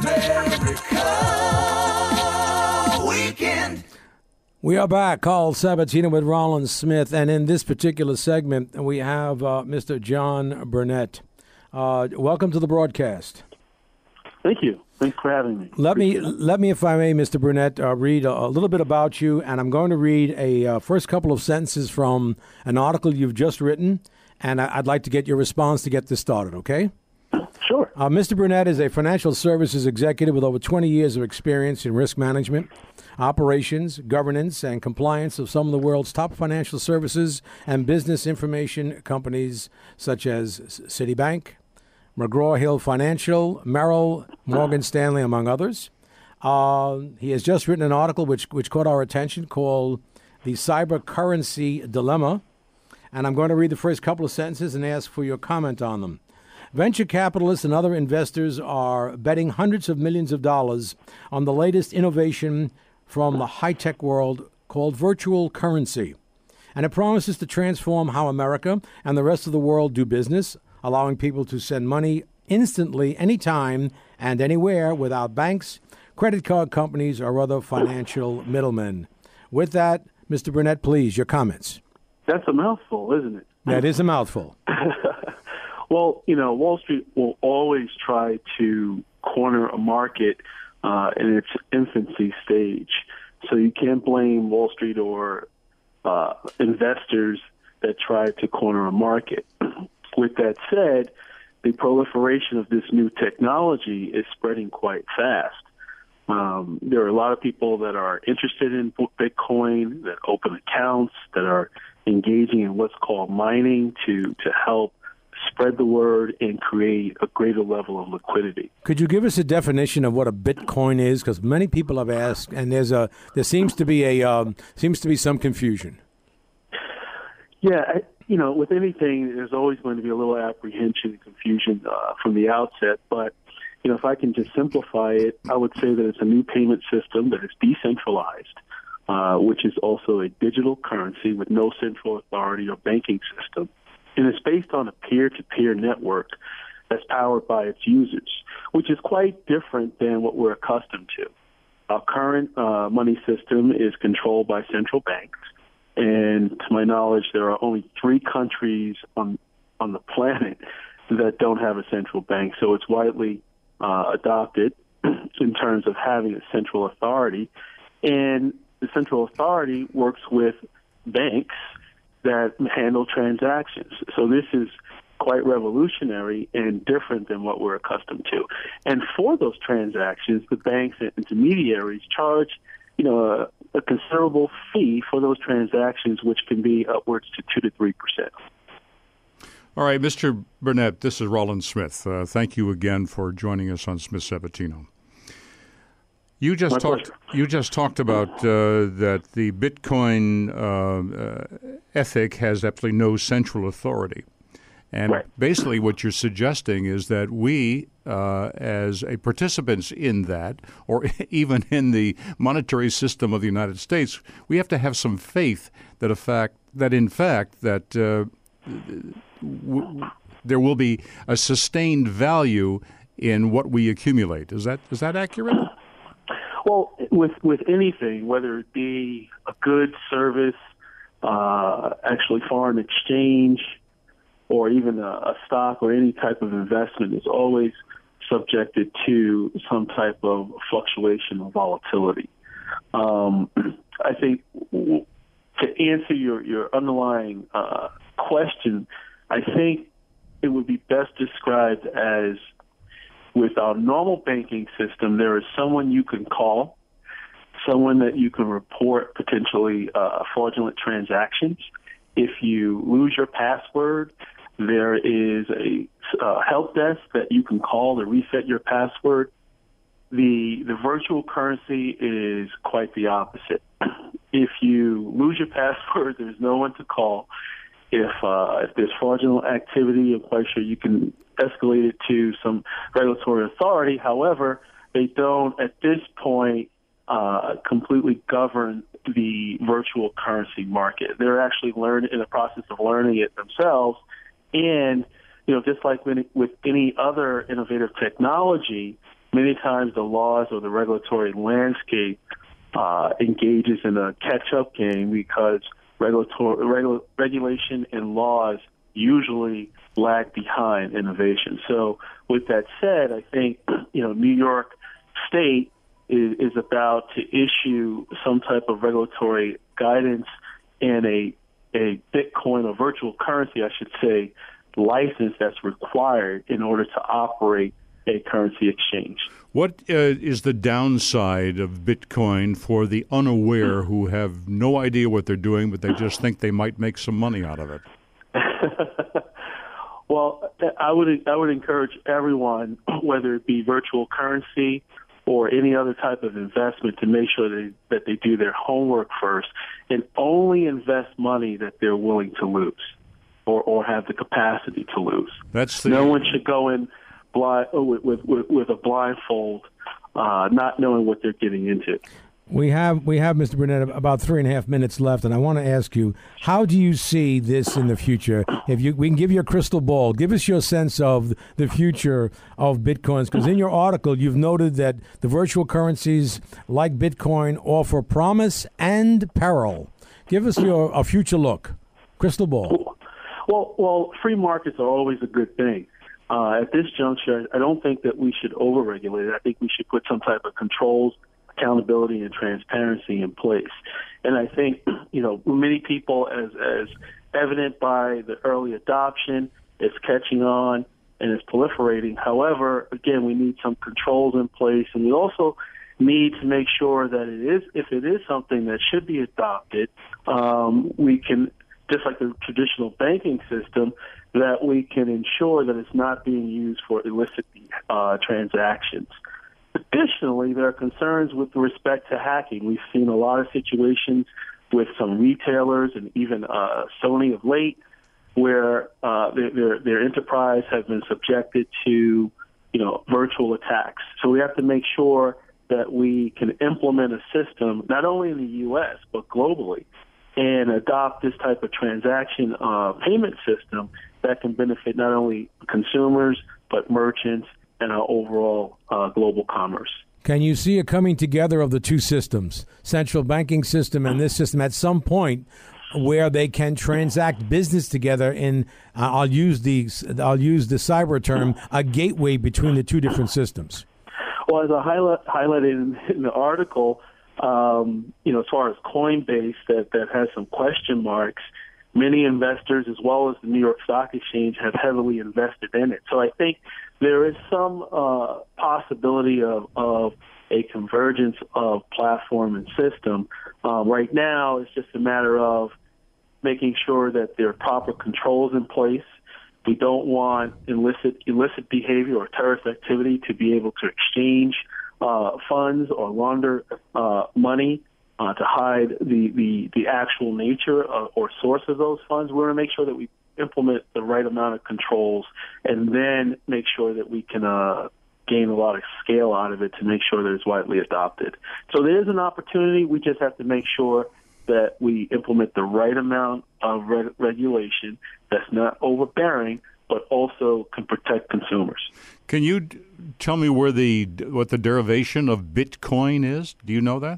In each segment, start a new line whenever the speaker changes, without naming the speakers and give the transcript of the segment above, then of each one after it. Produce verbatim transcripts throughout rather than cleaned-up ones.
America Weekend.
We are back. Carl Sabatino with Rollins Smith. And in this particular segment, we have uh, Mister John Burnett. Uh, welcome to the broadcast.
Thank you. Thanks for having me.
Let me, let me, if I may, Mister Burnett, uh, read a, a little bit about you. And I'm going to read a uh, first couple of sentences from an article you've just written. And I, I'd like to get your response to get this started, okay?
Sure.
Uh, Mister Burnett is a financial services executive with over twenty years of experience in risk management, operations, governance, and compliance of some of the world's top financial services and business information companies such as Citibank, McGraw-Hill Financial, Merrill, Morgan Stanley, among others. Uh, he has just written an article which, which caught our attention called The Cyber Currency Dilemma. And I'm going to read the first couple of sentences and ask for your comment on them. Venture capitalists and other investors are betting hundreds of millions of dollars on the latest innovation from the high-tech world called virtual currency. And it promises to transform how America and the rest of the world do business, allowing people to send money instantly, anytime, and anywhere without banks, credit card companies, or other financial middlemen. With that, Mister Burnett, please, your comments.
That's a mouthful, isn't it?
That is a mouthful.
Well, you know, Wall Street will always try to corner a market uh, in its infancy stage. So you can't blame Wall Street or uh, investors that try to corner a market. With that said, the proliferation of this new technology is spreading quite fast. Um, there are a lot of people that are interested in Bitcoin, that open accounts, that are engaging in what's called mining to, to help spread the word and create a greater level of liquidity.
Could you give us a definition of what a Bitcoin is? Because many people have asked, and there's a there seems to be a um, seems to be some confusion.
Yeah, I, you know, with anything, there's always going to be a little apprehension and confusion uh, from the outset. But you know, if I can just simplify it, I would say that it's a new payment system that is decentralized, uh, which is also a digital currency with no central authority or banking system. And it's based on a peer-to-peer network that's powered by its users, which is quite different than what we're accustomed to. Our current uh, money system is controlled by central banks, and to my knowledge, there are only three countries on on the planet that don't have a central bank. So it's widely uh, adopted in terms of having a central authority, and the central authority works with banks that handle transactions. So this is quite revolutionary and different than what we're accustomed to. And for those transactions, the banks and intermediaries charge, you know, a, a considerable fee for those transactions, which can be upwards to two to three percent.
All right, Mister Burnett, this is Rollins Smith. Uh, thank you again for joining us on Smith Sabatino. You just
My
talked.
pleasure.
You just talked about uh, that the Bitcoin uh, uh, ethic has absolutely no central authority, and
Right.
basically what you're suggesting is that we, uh, as a participants in that, or even in the monetary system of the United States, we have to have some faith that a fact that in fact that uh, w- there will be a sustained value in what we accumulate. Is that is that accurate?
Well, with with anything, whether it be a good service, uh, actually foreign exchange, or even a, a stock or any type of investment, is always subjected to some type of fluctuation or volatility. Um, I think w- to answer your, your underlying uh, question, I think it would be best described as, with our normal banking system, there is someone you can call, someone that you can report potentially uh, fraudulent transactions. If you lose your password, there is a uh, help desk that you can call to reset your password. The the virtual currency is quite the opposite. If you lose your password, there's no one to call. If uh, if there's fraudulent activity, I'm quite sure you can escalate it to some regulatory authority. However, they don't, at this point, uh, completely govern the virtual currency market. They're actually learn in the process of learning it themselves. And, you know, just like when, with any other innovative technology, many times the laws or the regulatory landscape uh, engages in a catch-up game because regulatory regu- regulation and laws usually lag behind innovation. So with that said, I think, you know, New York State is, is about to issue some type of regulatory guidance and a a Bitcoin or virtual currency, I should say, license that's required in order to operate a currency exchange.
What uh, is the downside of Bitcoin for the unaware who have no idea what they're doing, but they just think they might make some money out of it?
Well, I would I would encourage everyone, whether it be virtual currency or any other type of investment, to make sure they, that they do their homework first and only invest money that they're willing to lose or, or have the capacity to lose.
That's the...
No one should go in blind, with, with, with a blindfold, uh, not knowing what they're getting into.
We have, we have, Mister Burnett, about three and a half minutes left, and I want to ask you, how do you see this in the future? If you, we can give you a crystal ball, give us your sense of the future of Bitcoins, because in your article, you've noted that the virtual currencies like Bitcoin offer promise and peril. Give us your a future look, crystal ball.
Well, well, free markets are always a good thing. Uh, at this juncture, I don't think that we should overregulate it. I think we should put some type of controls, accountability, and transparency in place. And I think, you know, many people, as as evident by the early adoption, it's catching on and it's proliferating. However, again, we need some controls in place, and we also need to make sure that it is, if it is something that should be adopted, um, we can, just like the traditional banking system, that we can ensure that it's not being used for illicit uh, transactions. Additionally, there are concerns with respect to hacking. We've seen a lot of situations with some retailers and even uh, Sony of late where uh, their, their, their enterprise has been subjected to, you know, virtual attacks. So we have to make sure that we can implement a system, not only in the U S, but globally, and adopt this type of transaction uh, payment system that can benefit not only consumers, but merchants and our overall uh, global commerce.
Can you see a coming together of the two systems, central banking system and this system, at some point where they can transact business together in, uh, I'll use the I'll use the cyber term, a gateway between the two different systems?
Well, as I highlight, highlighted in, in the article, um, you know, as far as Coinbase, that, that has some question marks, many investors, as well as the New York Stock Exchange, have heavily invested in it. So I think there is some uh, possibility of, of a convergence of platform and system. Uh, right now, it's just a matter of making sure that there are proper controls in place. We don't want illicit illicit behavior or terrorist activity to be able to exchange uh, funds or launder uh, money uh, to hide the, the, the actual nature of, or source of those funds. We want to make sure that we implement the right amount of controls and then make sure that we can uh, gain a lot of scale out of it to make sure that it's widely adopted. So there is an opportunity. We just have to make sure that we implement the right amount of re- regulation that's not overbearing, but also can protect consumers.
Can you d- tell me where the what the derivation of Bitcoin is? Do you know that?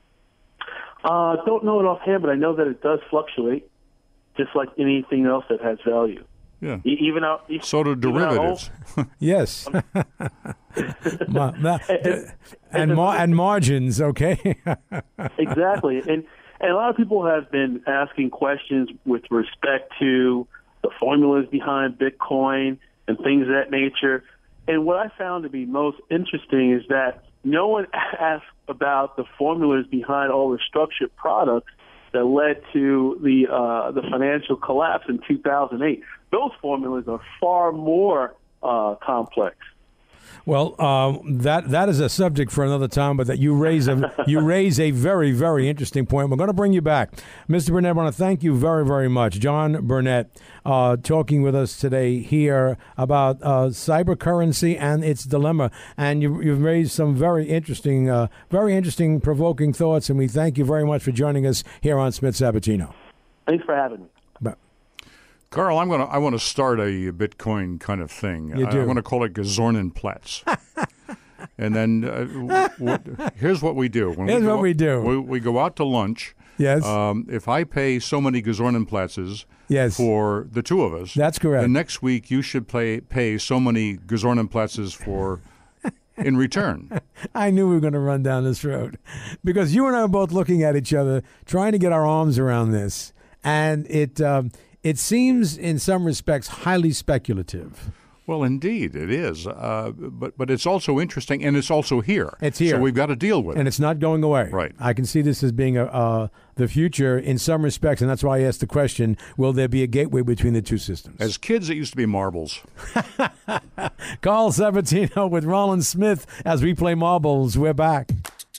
I uh, don't know it offhand, but I know that it does fluctuate, just like anything else that has value.
Yeah.
E- even out. E-
so do derivatives.
Yes. Ma- ma- and and, mar- and margins, okay?
Exactly. And and a lot of people have been asking questions with respect to the formulas behind Bitcoin and things of that nature. And what I found to be most interesting is that no one asked about the formulas behind all the structured products that led to the uh, the financial collapse in two thousand eight. Those formulas are far more uh, complex.
Well, uh, that that is a subject for another time, but that you raise a you raise a very, very interesting point. We're going to bring you back, Mister Burnett. I want to thank you very, very much, John Burnett, uh, talking with us today here about uh, cyber currency and its dilemma. And you, you've raised some very interesting, uh, very interesting, provoking thoughts. And we thank you very much for joining us here on Smith Sabatino.
Thanks for having me.
But,
Carl, I'm gonna. I want to start a Bitcoin kind of thing.
You do.
I, I want to call it Gazornin Platz. And then uh, w- w- here's what we do. When
Here's
we
what
go,
we do.
We, we go out to lunch.
Yes.
Um, if I pay so many Gazornenplatzes
Yes.
for the two of us,
That's correct.
The next week you should pay pay so many Gazornenplatzes for in return.
I knew we were going to run down this road because you and I are both looking at each other, trying to get our arms around this, and it um, it seems in some respects highly speculative.
Well, indeed, it is. Uh, but but it's also interesting, and it's also here.
It's here.
So we've got to deal with
And
it.
it's not going away.
Right.
I can see this as being a, uh, the future in some respects, and that's why I asked the question, will there be a gateway between the two systems?
As kids, it used to be marbles.
Carl Sabatino with Rollins Smith as we play marbles. We're back.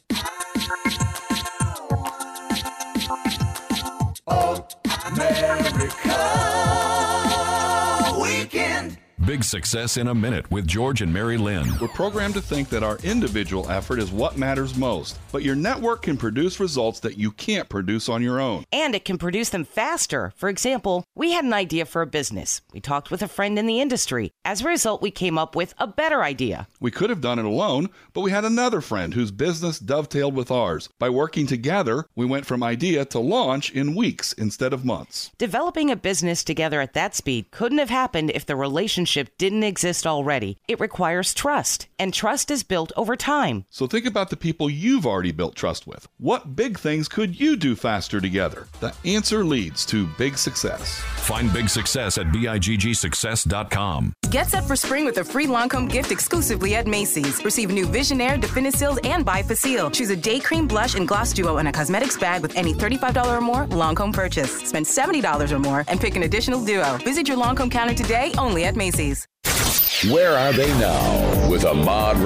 America Weekend.
Big Success in a Minute with George and Mary Lynn.
We're programmed to think that our individual effort is what matters most, but your network can produce results that you can't produce on your own.
And it can produce them faster. For example, we had an idea for a business. We talked with a friend in the industry. As a result, we came up with a better idea.
We could have done it alone, but we had another friend whose business dovetailed with ours. By working together, we went from idea to launch in weeks instead of months.
Developing a business together at that speed couldn't have happened if the relationship didn't exist already. It requires trust, and trust is built over time.
So think about the people you've already built trust with. What big things could you do faster together? The answer leads to big success.
Find Big Success at B I G G success dot com.
Get set for spring with a free Lancome gift exclusively at Macy's. Receive new Visionaire, Definicils, and Bifacil. Choose a day cream, blush, and gloss duo and a cosmetics bag with any thirty-five dollars or more Lancome purchase. Spend seventy dollars or more and pick an additional duo. Visit your Lancome counter today only at Macy's.
Where are they now with Ahmad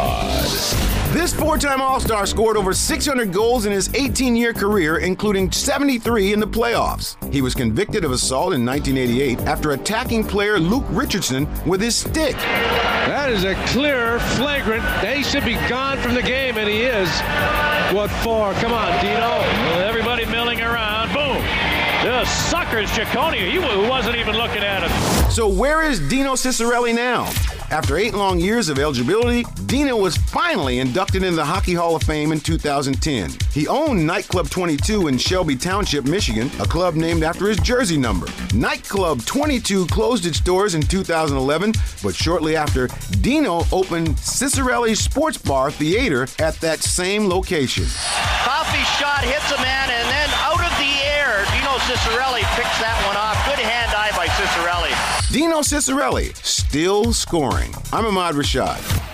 Rashad?
This four-time All-Star scored over six hundred goals in his eighteen-year career, including seventy-three in the playoffs. He was convicted of assault in nineteen eighty-eight after attacking player Luke Richardson with his stick.
That is a clear, flagrant. They should be gone from the game, and he is. What for? Come on, Dino.
With everybody milling around. Boom. The sucker's Ciccone. He wasn't even looking at him.
So where is Dino Ciccarelli now? After eight long years of eligibility, Dino was finally inducted into the Hockey Hall of Fame in two thousand ten. He owned Nightclub twenty-two in Shelby Township, Michigan, a club named after his jersey number. Nightclub twenty-two closed its doors in two thousand eleven, but shortly after, Dino opened Ciccarelli's Sports Bar Theater at that same location.
Coffee shot hits a man, and then out of the air, Dino Ciccarelli picks that one off. Good hand-eye by Ciccarelli.
Dino Ciccarelli, still scoring. I'm Ahmad Rashad.